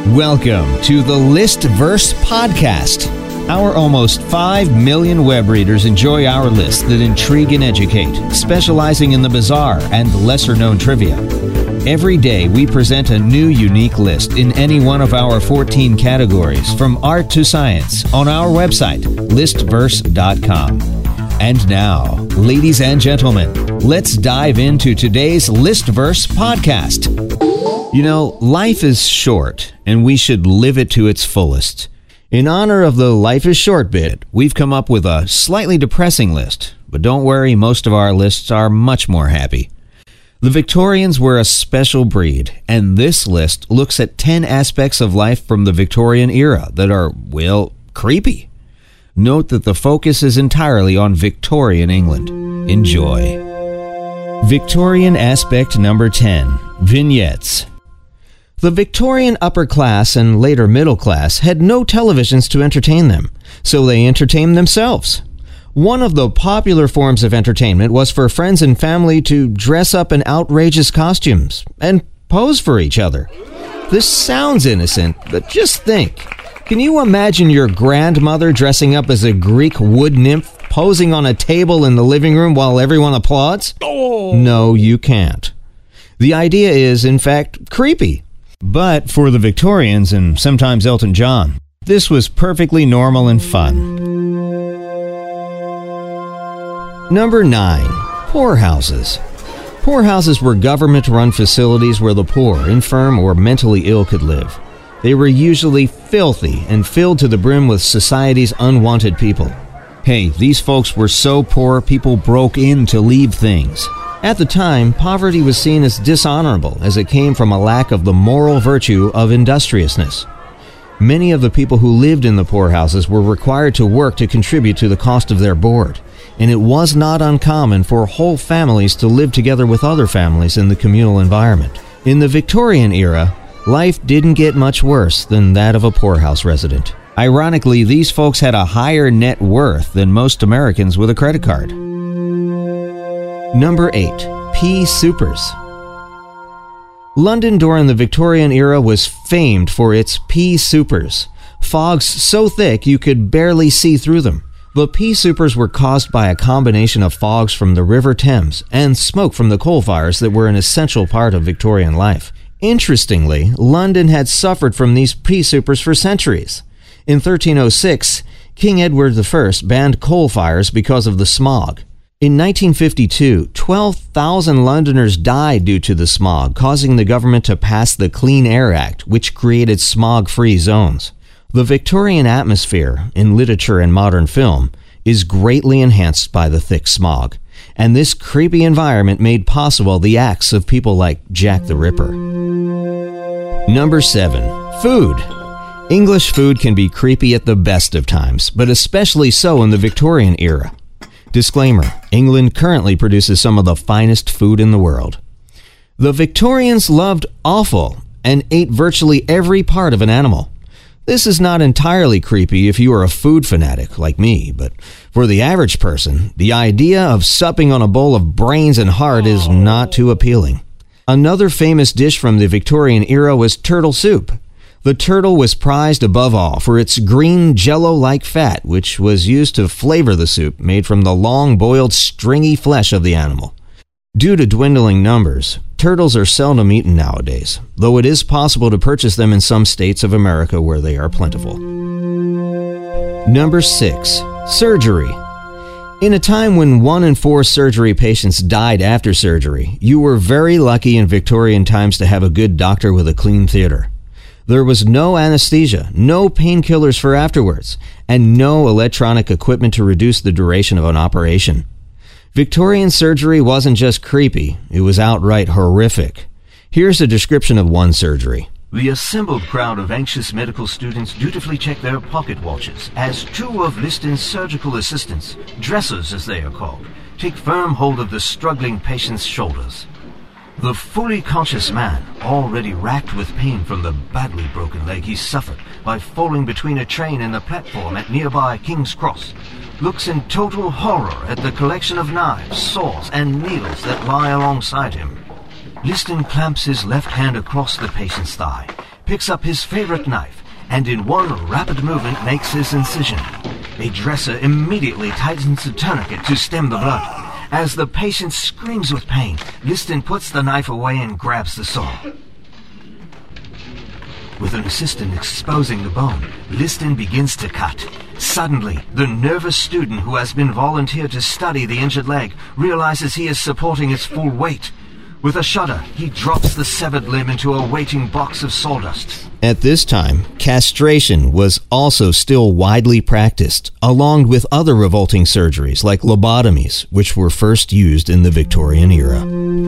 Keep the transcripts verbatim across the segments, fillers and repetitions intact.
Welcome to the Listverse podcast. Our almost five million web readers enjoy our lists that intrigue and educate, specializing in the bizarre and lesser-known trivia. Every day, we present a new unique list in any one of our fourteen categories, from art to science, on our website, listverse dot com. And now, ladies and gentlemen, let's dive into today's Listverse podcast. You know, life is short, and we should live it to its fullest. In honor of the Life is Short bit, we've come up with a slightly depressing list. But don't worry, most of our lists are much more happy. The Victorians were a special breed, and this list looks at ten aspects of life from the Victorian era that are, well, creepy. Note that the focus is entirely on Victorian England. Enjoy. Victorian aspect number ten, vignettes. The Victorian upper class and later middle class had no televisions to entertain them, so they entertained themselves. One of the popular forms of entertainment was for friends and family to dress up in outrageous costumes and pose for each other. This sounds innocent, but just think. Can you imagine your grandmother dressing up as a Greek wood nymph posing on a table in the living room while everyone applauds? Oh. No, you can't. The idea is, in fact, creepy. But for the Victorians, and sometimes Elton John, this was perfectly normal and fun. Number nine. Poorhouses. Poorhouses were government-run facilities where the poor, infirm, or mentally ill could live. They were usually filthy and filled to the brim with society's unwanted people. Hey, these folks were so poor, people broke in to leave things. At the time, poverty was seen as dishonorable as it came from a lack of the moral virtue of industriousness. Many of the people who lived in the poorhouses were required to work to contribute to the cost of their board, and it was not uncommon for whole families to live together with other families in the communal environment. In the Victorian era, life didn't get much worse than that of a poorhouse resident. Ironically, these folks had a higher net worth than most Americans with a credit card. Number eight. Pea supers. London during the Victorian era was famed for its pea supers, fogs so thick you could barely see through them. The pea supers were caused by a combination of fogs from the River Thames and smoke from the coal fires that were an essential part of Victorian life. Interestingly, London had suffered from these pea supers for centuries. In thirteen oh six, King Edward the First banned coal fires because of the smog. In nineteen fifty-two, twelve thousand Londoners died due to the smog, causing the government to pass the Clean Air Act, which created smog-free zones. The Victorian atmosphere, in literature and modern film, is greatly enhanced by the thick smog, and this creepy environment made possible the acts of people like Jack the Ripper. Number seven. Food. English food can be creepy at the best of times, but especially so in the Victorian era. Disclaimer, England currently produces some of the finest food in the world. The Victorians loved offal and ate virtually every part of an animal. This is not entirely creepy if you are a food fanatic like me, but for the average person, the idea of supping on a bowl of brains and heart is not too appealing. Another famous dish from the Victorian era was turtle soup. The turtle was prized above all for its green jello-like fat, which was used to flavor the soup made from the long-boiled, stringy flesh of the animal. Due to dwindling numbers, turtles are seldom eaten nowadays, though it is possible to purchase them in some states of America where they are plentiful. Number six. Surgery. In a time when one in four surgery patients died after surgery, you were very lucky in Victorian times to have a good doctor with a clean theater. There was no anesthesia, no painkillers for afterwards, and no electronic equipment to reduce the duration of an operation. Victorian surgery wasn't just creepy, it was outright horrific. Here's a description of one surgery. The assembled crowd of anxious medical students dutifully check their pocket watches as two of Liston's surgical assistants, dressers as they are called, take firm hold of the struggling patient's shoulders. The fully conscious man, already racked with pain from the badly broken leg he suffered by falling between a train and the platform at nearby King's Cross, looks in total horror at the collection of knives, saws, and needles that lie alongside him. Liston clamps his left hand across the patient's thigh, picks up his favorite knife and in one rapid movement makes his incision. A dresser immediately tightens the tourniquet to stem the blood. As the patient screams with pain, Liston puts the knife away and grabs the saw. With an assistant exposing the bone, Liston begins to cut. Suddenly, the nervous student who has been volunteered to study the injured leg realizes he is supporting its full weight. With a shudder, he drops the severed limb into a waiting box of sawdust. At this time, castration was also still widely practiced, along with other revolting surgeries like lobotomies, which were first used in the Victorian era.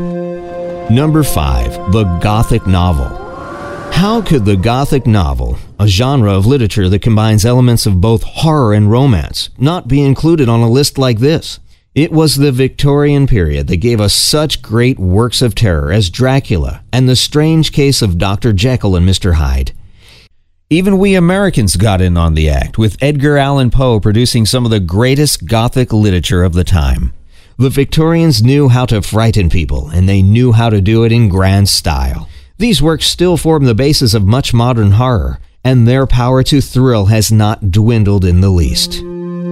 Number five, the Gothic novel. How could the Gothic novel, a genre of literature that combines elements of both horror and romance, not be included on a list like this? It was the Victorian period that gave us such great works of terror as Dracula and The Strange Case of Doctor Jekyll and Mister Hyde. Even we Americans got in on the act, with Edgar Allan Poe producing some of the greatest Gothic literature of the time. The Victorians knew how to frighten people, and they knew how to do it in grand style. These works still form the basis of much modern horror, and their power to thrill has not dwindled in the least.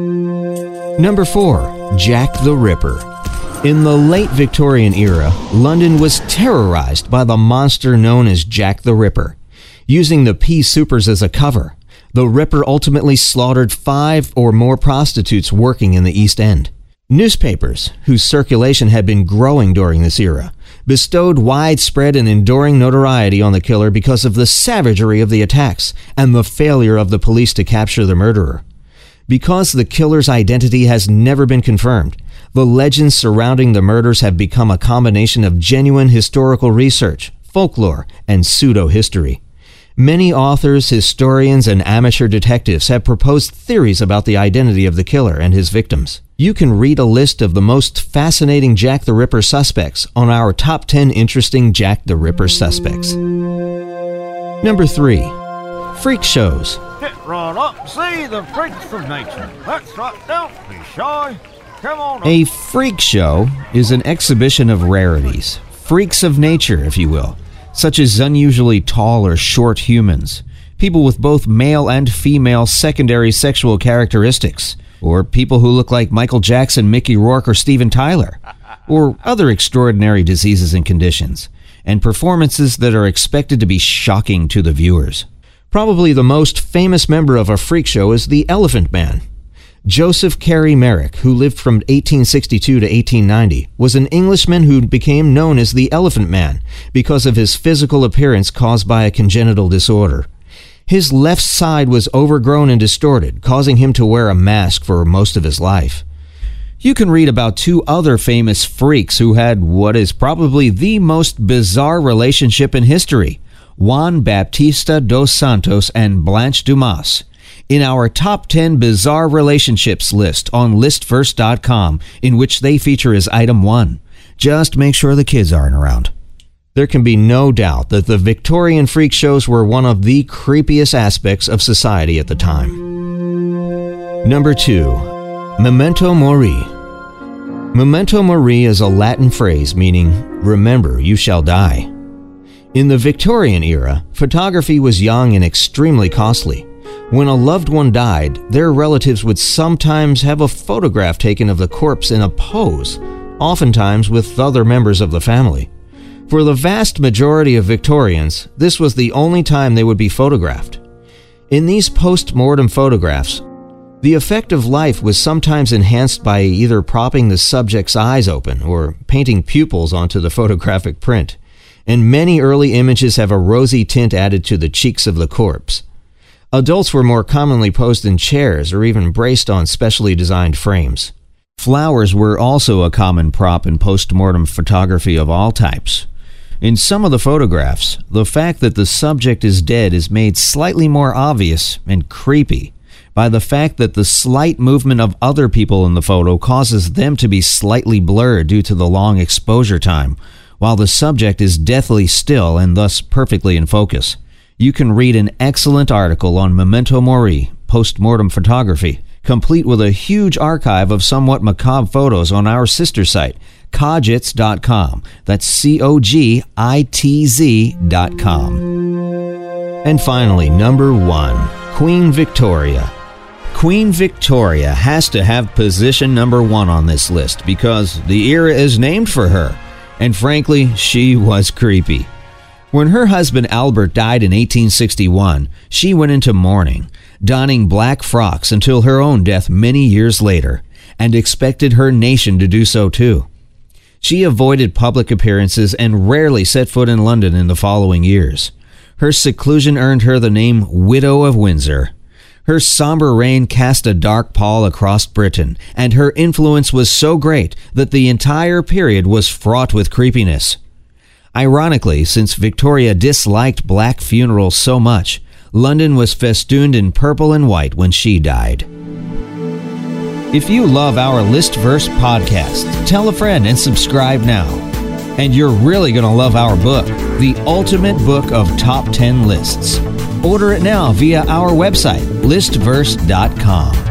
Number four, Jack the Ripper. In the late Victorian era, London was terrorized by the monster known as Jack the Ripper. Using the pea supers as a cover, the Ripper ultimately slaughtered five or more prostitutes working in the East End. Newspapers, whose circulation had been growing during this era, bestowed widespread and enduring notoriety on the killer because of the savagery of the attacks and the failure of the police to capture the murderer. Because the killer's identity has never been confirmed, the legends surrounding the murders have become a combination of genuine historical research, folklore, and pseudo-history. Many authors, historians, and amateur detectives have proposed theories about the identity of the killer and his victims. You can read a list of the most fascinating Jack the Ripper suspects on our top ten interesting Jack the Ripper suspects. Number three, freak shows. Get right up, see the freaks of nature. That's right, don't be shy. Come on up. A freak show is an exhibition of rarities, freaks of nature, if you will, such as unusually tall or short humans, people with both male and female secondary sexual characteristics, or people who look like Michael Jackson, Mickey Rourke, or Steven Tyler, or other extraordinary diseases and conditions, and performances that are expected to be shocking to the viewers. Probably the most famous member of a freak show is the Elephant Man. Joseph Carey Merrick, who lived from eighteen sixty-two to eighteen ninety, was an Englishman who became known as the Elephant Man because of his physical appearance caused by a congenital disorder. His left side was overgrown and distorted, causing him to wear a mask for most of his life. You can read about two other famous freaks who had what is probably the most bizarre relationship in history, Juan Baptista dos Santos and Blanche Dumas, in our top ten bizarre relationships list on list first dot com, in which they feature as item one. Just make sure the kids aren't around. There can be no doubt that the Victorian freak shows were one of the creepiest aspects of society at the time. Number two, Memento Mori. Memento Mori is a Latin phrase meaning, remember, you shall die. In the Victorian era, photography was young and extremely costly. When a loved one died, their relatives would sometimes have a photograph taken of the corpse in a pose, oftentimes with other members of the family. For the vast majority of Victorians, this was the only time they would be photographed. In these post-mortem photographs, the effect of life was sometimes enhanced by either propping the subject's eyes open or painting pupils onto the photographic print, and many early images have a rosy tint added to the cheeks of the corpse. Adults were more commonly posed in chairs or even braced on specially designed frames. Flowers were also a common prop in post-mortem photography of all types. In some of the photographs, the fact that the subject is dead is made slightly more obvious and creepy by the fact that the slight movement of other people in the photo causes them to be slightly blurred due to the long exposure time, while the subject is deathly still and thus perfectly in focus. You can read an excellent article on Memento Mori, post-mortem photography, complete with a huge archive of somewhat macabre photos on our sister site, cogitz dot com. That's C O G I T Z dot com. And finally, number one, Queen Victoria. Queen Victoria has to have position number one on this list because the era is named for her, and frankly, she was creepy. When her husband Albert died in eighteen sixty-one, she went into mourning, donning black frocks until her own death many years later, and expected her nation to do so too. She avoided public appearances and rarely set foot in London in the following years. Her seclusion earned her the name Widow of Windsor. Her somber reign cast a dark pall across Britain, and her influence was so great that the entire period was fraught with creepiness. Ironically, since Victoria disliked black funerals so much, London was festooned in purple and white when she died. If you love our Listverse podcast, tell a friend and subscribe now. And you're really going to love our book, The Ultimate Book of Top ten Lists. Order it now via our website, listverse dot com.